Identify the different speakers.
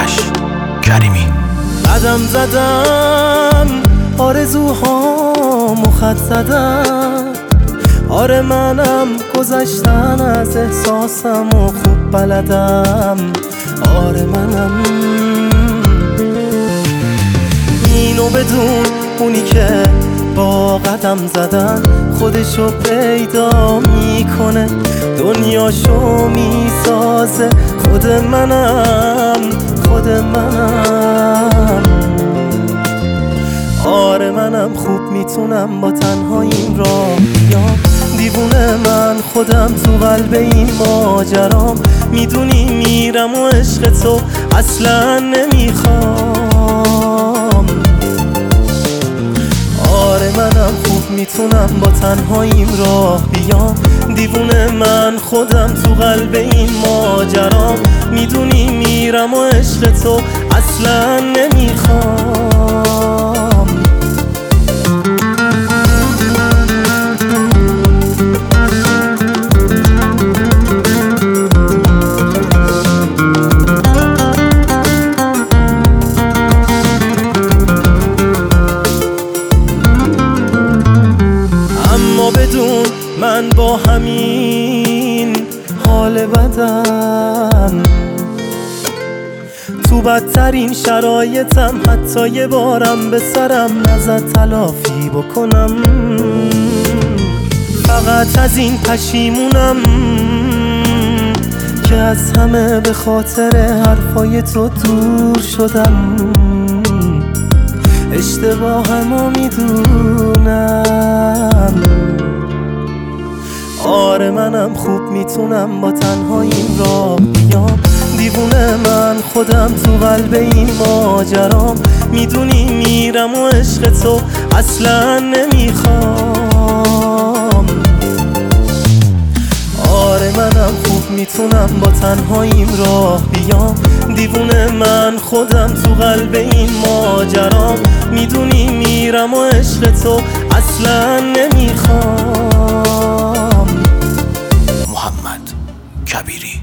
Speaker 1: آرش کریمی.
Speaker 2: قدم زدم آرزوهامو خط زدم، آره منم گذشتن از احساسم و خوب بلدم، آره منم اینو بدون اونی که با قدم زدن خودشو پیدا میکنه، دنیاشو میسازه، خود منم آره منم خوب میتونم با تنهاییم راه بیام، دیوونه من خودم تو قلب این ماجرام، میدونی میرم و عشق تو اصلا نمیخوام، آره منم خوب میتونم با تنهاییم راه بیام، دیوونه من خودم تو قلب این ماجرام، میدونی میرم و عشق تو اصلا نمیخوام. اما بدون من با همین حال بدم، تو بدترین شرایطم حتی یه بارم به سرم نزد تلافی بکنم، فقط از این پشیمونم که از همه به خاطر حرفای تو دور شدم، اشتباهمو میدونم، آره منم خوب میتونم با تنهاییم راه بیام، دیوونه من خودم تو قلب این ماجرام، میدونی میرم و عشق تو اصلا نمیخوام، آره منم خوب میتونم با تنهاییم راه بیام، دیوونه من خودم تو قلب این ماجرام، میدونی میرم و عشق تو اصلا نمیخوام.
Speaker 1: محمد کبیری.